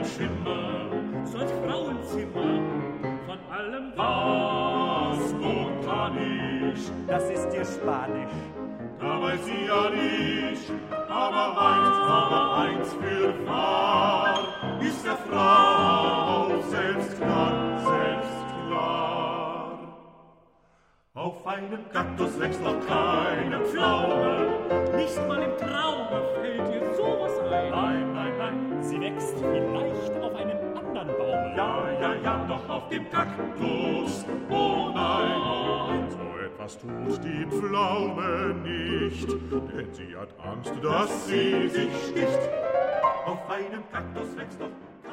Schimmer, solch Frauenzimmer, von allem was gut kann ich. Das ist ihr Spanisch. Da weiß sie ja nicht, aber eins für wahr, ist der Frau selbst klar. Auf einem Kaktus wächst noch keine Pflaume, nicht mal im Traume fällt ihr sowas ein. Nein, Sie wächst vielleicht auf einem anderen Baume. ja, doch auf dem Kaktus, oh nein. So etwas tut die Pflaume nicht, denn sie hat Angst, dass sie sich sticht. Auf einem Kaktus wächst doch